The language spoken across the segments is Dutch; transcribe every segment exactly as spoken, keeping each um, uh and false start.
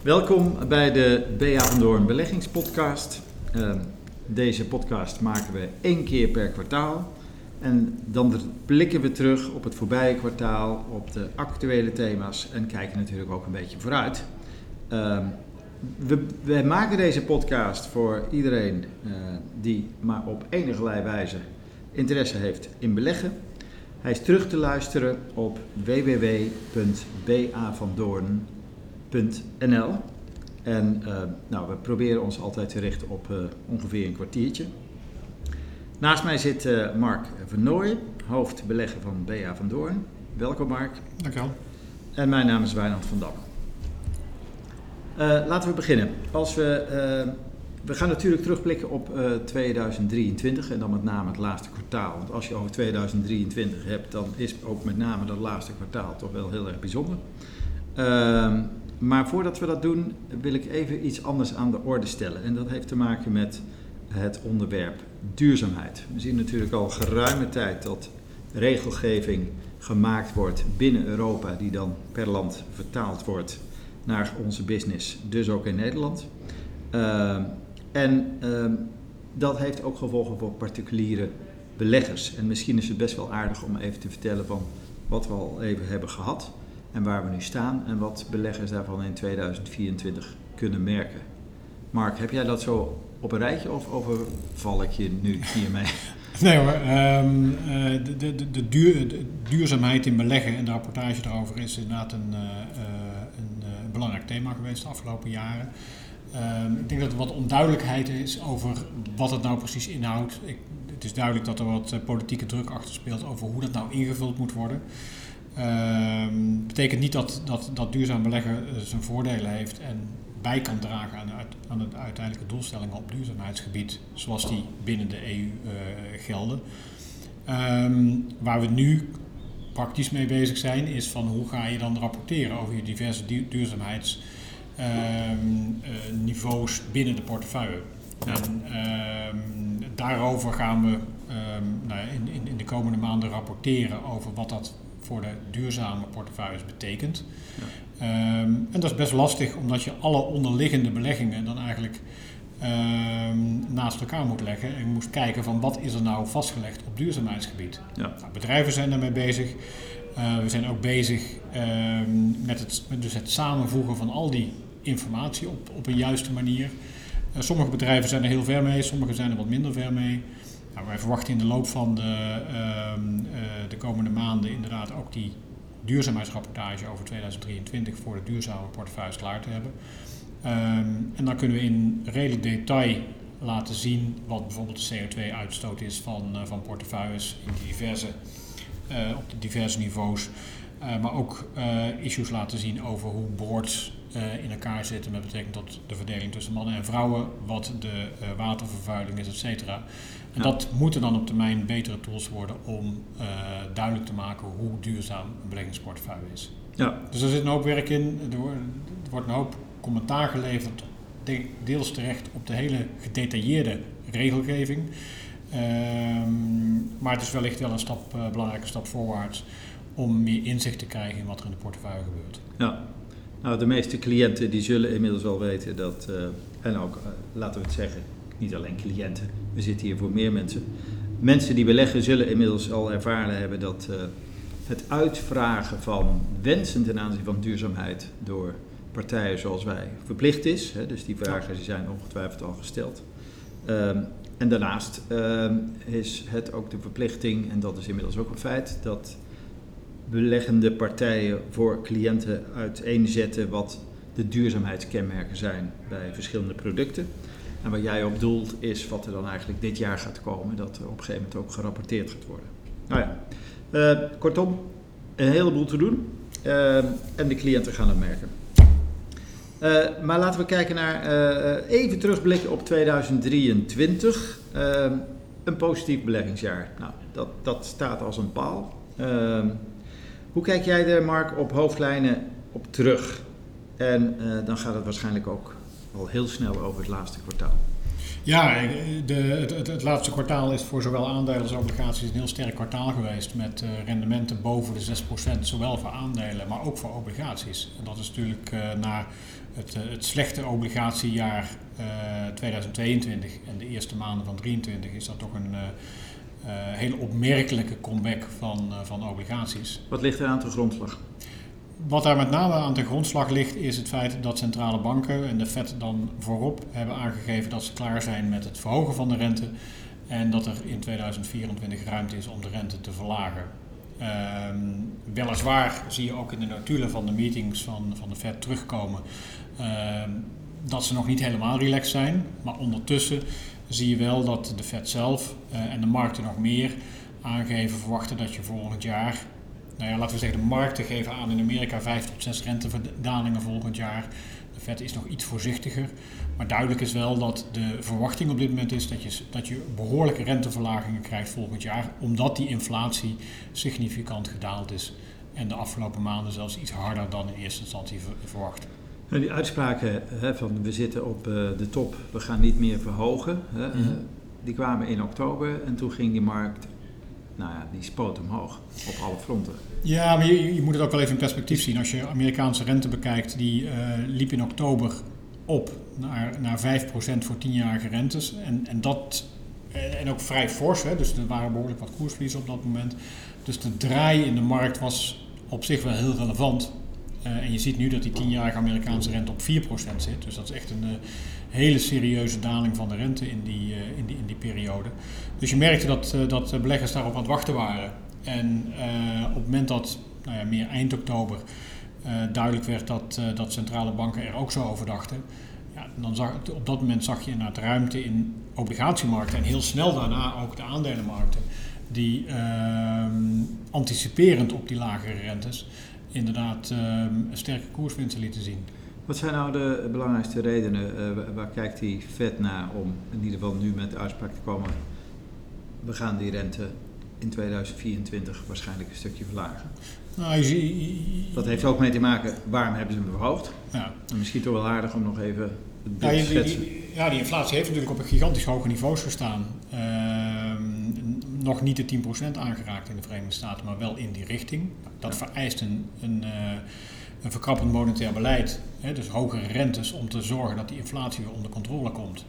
Welkom bij de B A van Doorn beleggingspodcast. Uh, deze podcast maken we één keer per kwartaal. En dan blikken we terug op het voorbije kwartaal, op de actuele thema's en kijken natuurlijk ook een beetje vooruit. Uh, we, we maken deze podcast voor iedereen uh, die maar op enige wijze interesse heeft in beleggen. Hij is terug te luisteren op w w w punt b a van doorn punt n l. En uh, nou, we proberen ons altijd te richten op uh, ongeveer een kwartiertje. Naast mij zit uh, Mark Vernooy, hoofd beleggen van B A van Doorn. Welkom Mark. Dankjewel. En mijn naam is Wijnand van Dam. Uh, laten we beginnen. Als we, uh, we gaan natuurlijk terugblikken op uh, tweeduizend drieëntwintig en dan met name het laatste kwartaal. Want als je over tweeduizend drieëntwintig hebt, dan is ook met name dat laatste kwartaal toch wel heel erg bijzonder. Uh, maar voordat we dat doen, wil ik even iets anders aan de orde stellen. En dat heeft te maken met het onderwerp duurzaamheid. We zien natuurlijk al geruime tijd dat regelgeving gemaakt wordt binnen Europa, die dan per land vertaald wordt naar onze business, dus ook in Nederland. Uh, en uh, dat heeft ook gevolgen voor particuliere beleggers. En misschien is het best wel aardig om even te vertellen van wat we al even hebben gehad en waar we nu staan en wat beleggers daarvan in tweeduizend vierentwintig kunnen merken. Mark, heb jij dat zo op een rijtje of overval ik je nu hiermee? Nee hoor, um, uh, de, de, de, duur, de duurzaamheid in beleggen en de rapportage daarover is inderdaad een, uh, een, uh, een belangrijk thema geweest de afgelopen jaren. Um, ik denk dat er wat onduidelijkheid is over wat het nou precies inhoudt. Ik, het is duidelijk dat er wat uh, politieke druk achter speelt over hoe dat nou ingevuld moet worden. Dat um, betekent niet dat, dat, dat duurzaam beleggen uh, zijn voordelen heeft en bij kan dragen aan de, aan de uiteindelijke doelstellingen op duurzaamheidsgebied, zoals die binnen de E U uh, gelden. Um, waar we nu praktisch mee bezig zijn, is van hoe ga je dan rapporteren over je diverse du- duurzaamheidsniveaus um, uh, binnen de portefeuille. Ja. En um, daarover gaan we um, nou, in, in, in de komende maanden rapporteren over wat dat voor de duurzame portefeuilles betekent. Ja. Um, en dat is best lastig, omdat je alle onderliggende beleggingen dan eigenlijk um, naast elkaar moet leggen en moet kijken van wat is er nou vastgelegd op duurzaamheidsgebied. Ja. Nou, bedrijven zijn daarmee bezig. Uh, we zijn ook bezig um, met, het, met dus het samenvoegen van al die informatie op, op een juiste manier. Uh, sommige bedrijven zijn er heel ver mee, sommige zijn er wat minder ver mee. Nou, wij verwachten in de loop van de, uh, uh, de komende maanden inderdaad ook die duurzaamheidsrapportage over tweeduizend drieëntwintig voor de duurzame portefeuilles klaar te hebben. Um, en dan kunnen we in redelijk detail laten zien wat bijvoorbeeld de C O twee uitstoot is van, uh, van portefeuilles in diverse, uh, op de diverse niveaus. Uh, maar ook uh, issues laten zien over hoe boards uh, in elkaar zitten met betrekking tot de verdeling tussen mannen en vrouwen, wat de uh, watervervuiling is, et cetera. En ja. Dat moeten dan op termijn betere tools worden om uh, duidelijk te maken hoe duurzaam een beleggingsportefeuille is. Ja. Dus er zit een hoop werk in, er wordt, er wordt een hoop commentaar geleverd, deels terecht op de hele gedetailleerde regelgeving. Um, maar het is wellicht wel een stap, uh, belangrijke stap voorwaarts om meer inzicht te krijgen in wat er in de portefeuille gebeurt. Ja, nou de meeste cliënten die zullen inmiddels wel weten dat, uh, en ook, uh, laten we het zeggen, niet alleen cliënten, we zitten hier voor meer mensen. Mensen die beleggen zullen inmiddels al ervaren hebben dat uh, het uitvragen van wensen ten aanzien van duurzaamheid door partijen zoals wij verplicht is. Hè, dus die vragen die zijn ongetwijfeld al gesteld. Um, en daarnaast um, is het ook de verplichting, en dat is inmiddels ook een feit, dat beleggende partijen voor cliënten uiteenzetten wat de duurzaamheidskenmerken zijn bij verschillende producten. En wat jij op doelt is wat er dan eigenlijk dit jaar gaat komen, dat er op een gegeven moment ook gerapporteerd gaat worden. Nou ja, uh, kortom, een heleboel te doen uh, en de cliënten gaan het merken. Uh, maar laten we kijken naar, uh, even terugblikken op tweeduizend drieëntwintig. Uh, een positief beleggingsjaar. Nou, dat, dat staat als een paal. Uh, hoe kijk jij er, Mark, op hoofdlijnen op terug? En uh, dan gaat het waarschijnlijk ook al heel snel over het laatste kwartaal. Ja, de, het, het laatste kwartaal is voor zowel aandelen als obligaties een heel sterk kwartaal geweest met uh, rendementen boven de zes procent, zowel voor aandelen, maar ook voor obligaties. En dat is natuurlijk uh, na het, uh, het slechte obligatiejaar uh, tweeduizend tweeëntwintig en de eerste maanden van tweeduizend drieëntwintig is dat toch een uh, uh, hele opmerkelijke comeback van, uh, van obligaties. Wat ligt er aan de grondslag? Wat daar met name aan ten grondslag ligt is het feit dat centrale banken en de Fed dan voorop hebben aangegeven dat ze klaar zijn met het verhogen van de rente en dat er in tweeduizend vierentwintig ruimte is om de rente te verlagen. Um, weliswaar zie je ook in de notulen van de meetings van, van de Fed terugkomen um, dat ze nog niet helemaal relaxed zijn, maar ondertussen zie je wel dat de Fed zelf uh, en de markten nog meer aangeven verwachten dat je volgend jaar, nou ja, laten we zeggen, de markten geven aan in Amerika vijf tot zes rentedalingen volgend jaar. De Fed is nog iets voorzichtiger. Maar duidelijk is wel dat de verwachting op dit moment is dat je, dat je behoorlijke renteverlagingen krijgt volgend jaar. Omdat die inflatie significant gedaald is. En de afgelopen maanden zelfs iets harder dan in eerste instantie verwacht. En die uitspraken hè, van we zitten op uh, de top, we gaan niet meer verhogen. Hè, mm-hmm. uh, die kwamen in oktober en toen ging die markt... Nou ja, die spoot omhoog op alle fronten. Ja, maar je, je moet het ook wel even in perspectief zien. Als je Amerikaanse rente bekijkt, die uh, liep in oktober op naar, naar vijf procent voor tienjarige rentes. En, en dat en ook vrij fors, hè, dus er waren behoorlijk wat koersverliezen op dat moment. Dus de draai in de markt was op zich wel heel relevant. Uh, en je ziet nu dat die tienjarige Amerikaanse rente op vier procent zit. Dus dat is echt een uh, hele serieuze daling van de rente in die, uh, in die, in die periode. Dus je merkte dat, uh, dat beleggers daarop aan het wachten waren. En uh, op het moment dat, nou ja, meer eind oktober, uh, duidelijk werd dat, uh, dat centrale banken er ook zo over dachten. Ja, dan zag, op dat moment zag je inderdaad ruimte in obligatiemarkten en heel snel daarna ook de aandelenmarkten. Die uh, anticiperend op die lagere rentes inderdaad uh, een sterke koerswinsten lieten zien. Wat zijn nou de belangrijkste redenen? Uh, waar kijkt die Fed naar om in ieder geval nu met de uitspraak te komen? We gaan die rente in tweeduizend vierentwintig waarschijnlijk een stukje verlagen. Nou, je zie, dat heeft ook mee te maken, waarom hebben ze hem verhoogd? Ja. En misschien toch wel aardig om nog even het beeld ja, te schetsen. Die, ja, die inflatie heeft natuurlijk op een gigantisch hoge niveaus gestaan. Uh, nog niet de tien procent aangeraakt in de Verenigde Staten, maar wel in die richting. Dat ja. vereist een, een, uh, een verkrappend monetair beleid, hè, dus hogere rentes, om te zorgen dat die inflatie weer onder controle komt.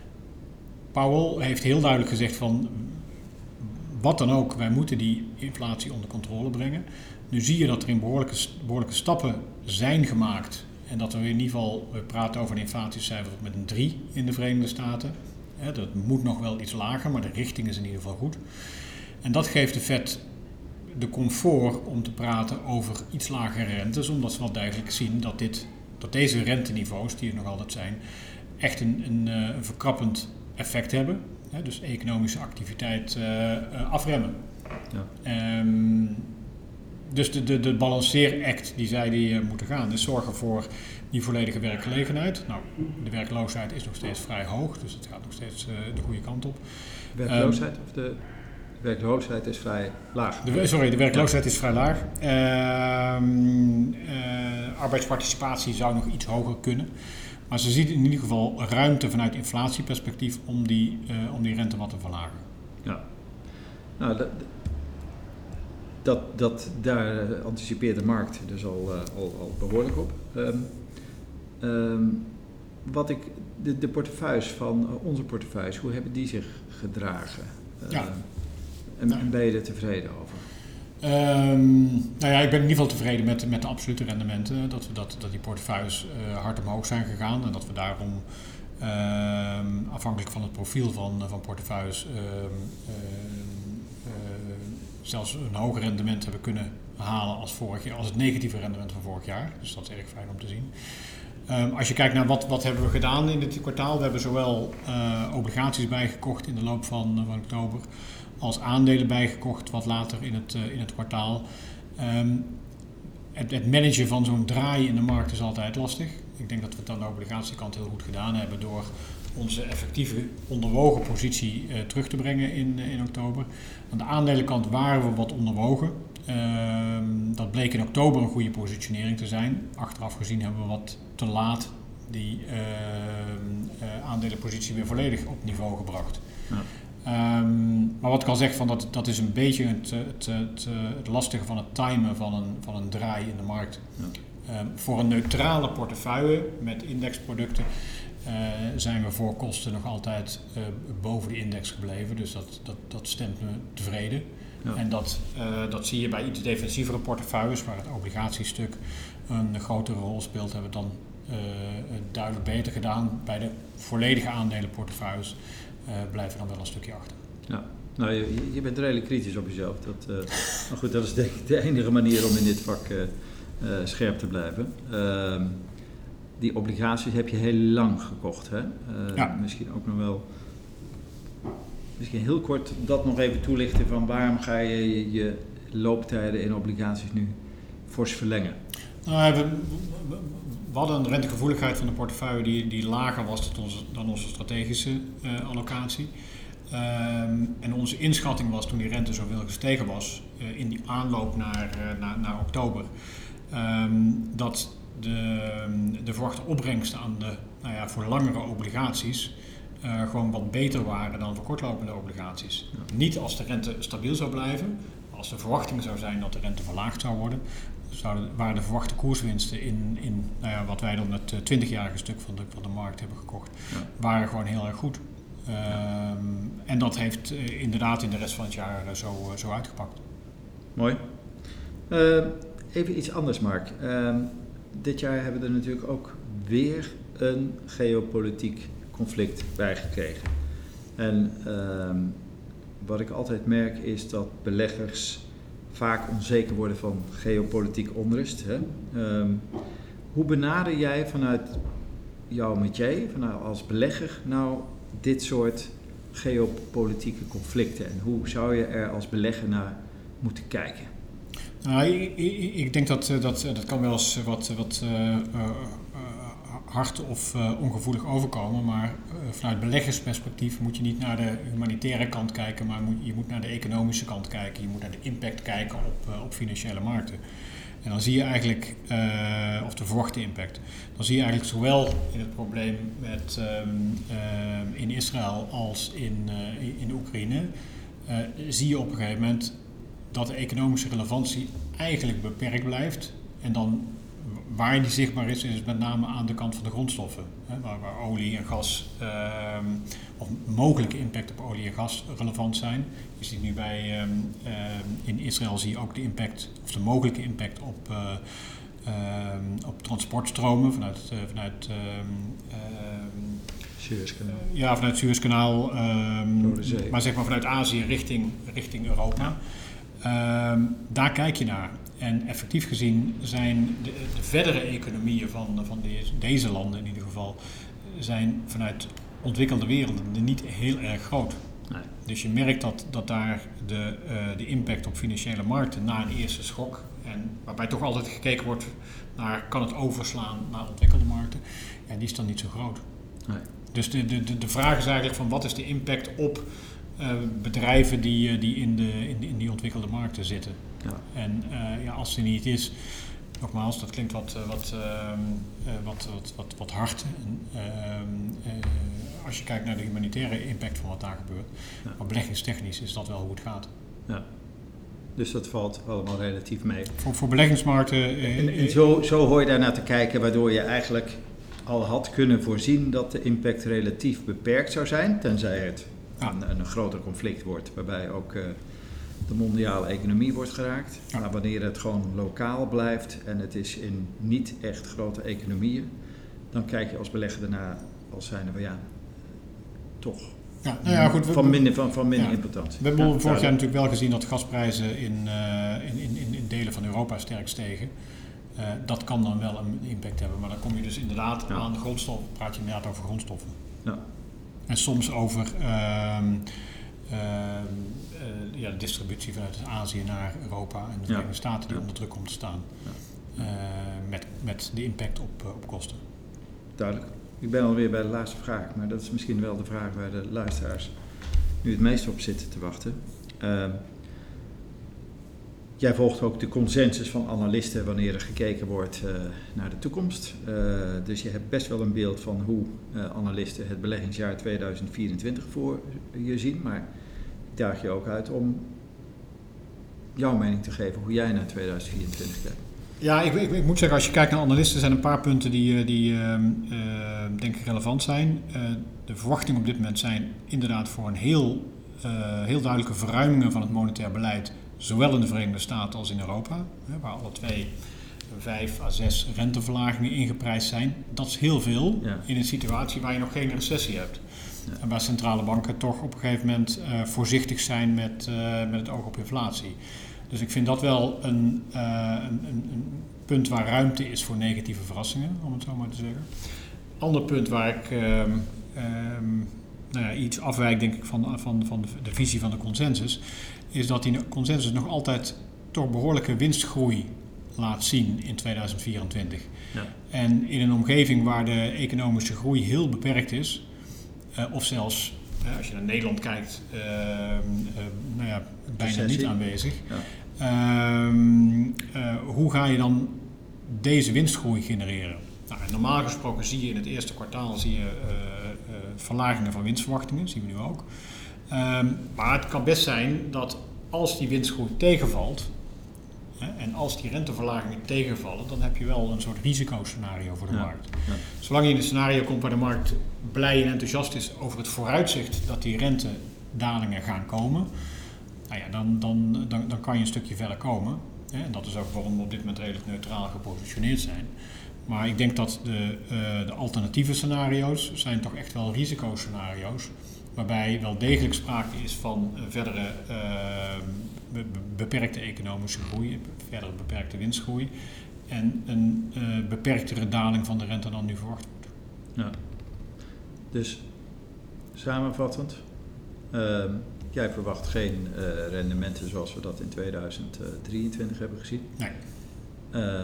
Powell heeft heel duidelijk gezegd van, wat dan ook, wij moeten die inflatie onder controle brengen. Nu zie je dat er in behoorlijke, behoorlijke stappen zijn gemaakt. En dat we in ieder geval, we praten over een inflatiecijfer met een drie in de Verenigde Staten. He, dat moet nog wel iets lager, maar de richting is in ieder geval goed. En dat geeft de Fed de comfort om te praten over iets lagere rentes. Omdat ze wel duidelijk zien dat, dit, dat deze renteniveaus, die er nog altijd zijn, echt een, een, een verkrappend effect hebben. He, dus economische activiteit uh, afremmen. Ja. Um, Dus de, de, de balanceeract die zij die uh, moeten gaan is zorgen voor die volledige werkgelegenheid. Nou, de werkloosheid is nog steeds vrij hoog, dus het gaat nog steeds uh, de goede kant op. Werkloosheid um, of de werkloosheid is vrij laag? De, sorry, de werkloosheid is vrij laag. Uh, uh, arbeidsparticipatie zou nog iets hoger kunnen. Maar ze ziet in ieder geval ruimte vanuit inflatieperspectief om die, uh, om die rente wat te verlagen. Ja, nou dat... Dat, dat, daar uh, anticipeert de markt dus al, uh, al, al behoorlijk op. Um, um, wat ik, de, de portefeuilles van uh, onze portefeuilles, hoe hebben die zich gedragen? Uh, ja. En, ja. en ben je er tevreden over? Um, nou ja, ik ben in ieder geval tevreden met, met de absolute rendementen. Dat, we, dat, dat die portefeuilles uh, hard omhoog zijn gegaan en dat we daarom um, afhankelijk van het profiel van, van portefeuilles um, um, zelfs een hoger rendement hebben kunnen halen als vorig jaar, als het negatieve rendement van vorig jaar. Dus dat is erg fijn om te zien. Um, als je kijkt naar wat, wat hebben we gedaan in dit kwartaal, we hebben zowel uh, obligaties bijgekocht in de loop van, uh, van oktober, als aandelen bijgekocht wat later in het, uh, in het kwartaal. Um, het, het managen van zo'n draai in de markt is altijd lastig. Ik denk dat we het aan de obligatiekant heel goed gedaan hebben door onze effectieve onderwogen positie uh, terug te brengen in, uh, in oktober. Aan de aandelenkant waren we wat onderwogen. Uh, dat bleek in oktober een goede positionering te zijn. Achteraf gezien hebben we wat te laat die uh, uh, aandelenpositie weer volledig op niveau gebracht. Ja. Um, maar wat ik al zeg, van dat, dat is een beetje het, het, het, het lastige van het timen van een, van een draai in de markt. Ja. Um, voor een neutrale portefeuille met indexproducten uh, zijn we voor kosten nog altijd uh, boven de index gebleven. Dus dat, dat, dat stemt me tevreden. Ja. En dat, uh, dat zie je bij iets defensievere portefeuilles, waar het obligatiestuk een grotere rol speelt, hebben we dan uh, duidelijk beter gedaan. Bij de volledige aandelenportefeuilles uh, blijven we dan wel een stukje achter. Ja, nou, je, je bent redelijk kritisch op jezelf. Dat, uh, maar goed, dat is denk ik de enige manier om in dit vak uh, uh, scherp te blijven. Uh, die obligaties heb je heel lang gekocht, hè? Uh, ja. Misschien ook nog wel... Misschien heel kort dat nog even toelichten van waarom ga je je looptijden in obligaties nu fors verlengen? Nou, we, we, we hadden een rentegevoeligheid van de portefeuille die, die lager was dan onze, dan onze strategische uh, allocatie. Um, en onze inschatting was toen die rente zoveel gestegen was, uh, in die aanloop naar, uh, naar, naar oktober, um, dat de, de verwachte opbrengsten aan de nou ja, voor langere obligaties Uh, gewoon wat beter waren dan voor kortlopende obligaties. Ja. Niet als de rente stabiel zou blijven, als de verwachting zou zijn dat de rente verlaagd zou worden, zouden, waren de verwachte koerswinsten in, in nou ja, wat wij dan het twintigjarige stuk van de, van de markt hebben gekocht, ja. waren gewoon heel erg goed. Uh, ja. En dat heeft uh, inderdaad in de rest van het jaar uh, zo, uh, zo uitgepakt. Mooi. Uh, even iets anders, Mark. Uh, dit jaar hebben we er natuurlijk ook weer een geopolitiek conflict bijgekregen. En uh, wat ik altijd merk is dat beleggers vaak onzeker worden van geopolitiek onrust. Hè? Uh, hoe benader jij vanuit jouw métier, vanuit als belegger, nou dit soort geopolitieke conflicten? En hoe zou je er als belegger naar moeten kijken? Nou, ik, ik, ik denk dat, dat dat kan wel eens wat, wat uh, uh, hard of uh, ongevoelig overkomen, maar uh, vanuit beleggersperspectief moet je niet naar de humanitaire kant kijken, maar moet, je moet naar de economische kant kijken. Je moet naar de impact kijken op, uh, op financiële markten. En dan zie je eigenlijk, uh, of de verwachte impact, dan zie je eigenlijk zowel in het probleem met, um, uh, in Israël als in, uh, in Oekraïne, uh, zie je op een gegeven moment dat de economische relevantie eigenlijk beperkt blijft. En dan waar die zichtbaar is, is het met name aan de kant van de grondstoffen. Hè, waar, waar olie en gas, uh, of mogelijke impact op olie en gas relevant zijn. Je ziet nu bij, um, uh, in Israël zie je ook de impact, of de mogelijke impact op, uh, uh, op transportstromen vanuit, uh, vanuit uh, uh, Suezkanaal. Ja, vanuit het Suezkanaal, um, maar zeg maar vanuit Azië richting, richting Europa. Ja. Um, daar kijk je naar. En effectief gezien zijn de, de verdere economieën van, van deze, deze landen in ieder geval, zijn vanuit ontwikkelde werelden niet heel erg groot. Nee. Dus je merkt dat, dat daar de, uh, de impact op financiële markten na een eerste schok, en waarbij toch altijd gekeken wordt naar kan het overslaan naar ontwikkelde markten, en die is dan niet zo groot. Nee. Dus de, de, de vraag is eigenlijk van wat is de impact op uh, bedrijven die, die, in de, in, in die ontwikkelde markten zitten. Ja. En uh, ja, als die niet is, nogmaals, dat klinkt wat, wat, uh, uh, wat, wat, wat, wat hard. En, uh, uh, als je kijkt naar de humanitaire impact van wat daar gebeurt, ja. Maar beleggingstechnisch is dat wel hoe het gaat. Ja. Dus dat valt allemaal relatief mee. Voor, voor beleggingsmarkten... Uh, en en zo, zo hoor je daar naar te kijken, waardoor je eigenlijk al had kunnen voorzien dat de impact relatief beperkt zou zijn, tenzij het ja. een, een groter conflict wordt, waarbij ook uh, de mondiale economie wordt geraakt. Ja. Maar wanneer het gewoon lokaal blijft en het is in niet echt grote economieën, dan kijk je als belegger daarna als zijnde van ja, toch ja, nou ja, goed, we, van minder, van, van minder ja. importantie. We hebben ja, vorig jaar natuurlijk wel gezien dat gasprijzen in, uh, in, in, in delen van Europa sterk stegen. Uh, dat kan dan wel een impact hebben, maar dan kom je dus inderdaad ja. aan de grondstoffen, praat je inderdaad over grondstoffen. Ja. En soms over uh, uh, uh, ja, de distributie vanuit Azië naar Europa en de Verenigde ja. Staten die ja. onder druk komt te staan. Ja. Uh, met, met de impact op, uh, op kosten. Duidelijk. Ik ben alweer bij de laatste vraag, maar dat is misschien wel de vraag waar de luisteraars nu het meest op zitten te wachten. Uh, jij volgt ook de consensus van analisten wanneer er gekeken wordt uh, naar de toekomst. Uh, dus je hebt best wel een beeld van hoe uh, analisten het beleggingsjaar tweeduizend vierentwintig voor je zien. Maar ik daag je ook uit om jouw mening te geven hoe jij naar tweeduizend vierentwintig kijkt. Ja, ik, ik, ik moet zeggen, als je kijkt naar analisten, zijn een paar punten die, die uh, uh, denk ik relevant zijn. Uh, de verwachtingen op dit moment zijn inderdaad voor een heel, uh, heel duidelijke verruimingen van het monetair beleid, zowel in de Verenigde Staten als in Europa, hè, waar alle twee vijf à zes renteverlagingen ingeprijsd zijn. Dat is heel veel ja. in een situatie waar je nog geen recessie hebt. Ja. En waar centrale banken toch op een gegeven moment uh, voorzichtig zijn met, uh, met het oog op inflatie. Dus ik vind dat wel een, uh, een, een punt waar ruimte is voor negatieve verrassingen, om het zo maar te zeggen. Ander punt waar ik um, um, nou ja, iets afwijk, denk ik, van, van, van de, de visie van de consensus, is dat die consensus nog altijd toch behoorlijke winstgroei laat zien in tweeduizend vierentwintig. Ja. En in een omgeving waar de economische groei heel beperkt is, uh, of zelfs, uh, als je naar Nederland kijkt, uh, uh, nou ja, bijna Recessie. niet aanwezig. Ja. Uh, uh, hoe ga je dan deze winstgroei genereren? Nou, normaal gesproken zie je in het eerste kwartaal zie je, uh, uh, verlagingen van winstverwachtingen, zien we nu ook. Uh, maar het kan best zijn dat als die winstgroei tegenvalt, hè, en als die renteverlagingen tegenvallen, dan heb je wel een soort risicoscenario voor de ja. markt. Ja. Zolang je in een scenario komt waar de markt blij en enthousiast is over het vooruitzicht dat die rentedalingen gaan komen, nou ja, dan, dan, dan, dan kan je een stukje verder komen. Hè? En dat is ook waarom we op dit moment redelijk neutraal gepositioneerd zijn. Maar ik denk dat de, uh, de alternatieve scenario's zijn toch echt wel risicoscenario's, waarbij wel degelijk sprake is van uh, verdere uh, be- beperkte economische groei, verdere beperkte winstgroei en een uh, beperktere daling van de rente dan nu verwacht wordt. Ja. Dus samenvattend, uh, jij verwacht geen uh, rendementen zoals we dat in tweeduizend drieëntwintig hebben gezien. Nee. Uh,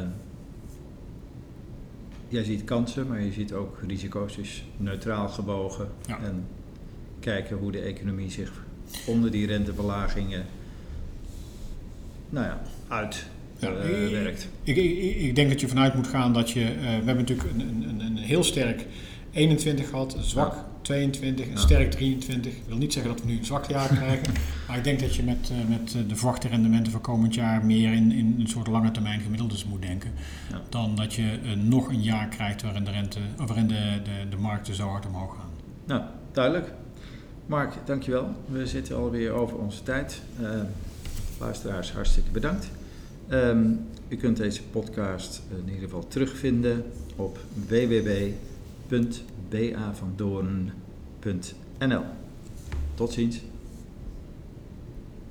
jij ziet kansen, maar je ziet ook risico's, dus neutraal gewogen. Ja. En kijken hoe de economie zich onder die renteverlagingen nou ja, uit ja, uh, werkt. Ik, ik, ik denk dat je vanuit moet gaan dat je, uh, we hebben natuurlijk een, een, een heel sterk eenentwintig gehad, een zwak ja. tweeëntwintig, een ja. sterk drieëntwintig. Ik wil niet zeggen dat we nu een zwak jaar krijgen, maar ik denk dat je met, uh, met de verwachte rendementen voor komend jaar meer in, in een soort lange termijn gemiddeldes moet denken. Ja. Dan dat je uh, nog een jaar krijgt waarin de, rente, of waarin de, de, de markten zo hard omhoog gaan. Nou, duidelijk. Mark, dankjewel. We zitten alweer over onze tijd. Uh, luisteraars, hartstikke bedankt. Um, u kunt deze podcast in ieder geval terugvinden op w w w punt b a van doorn punt n l. Tot ziens.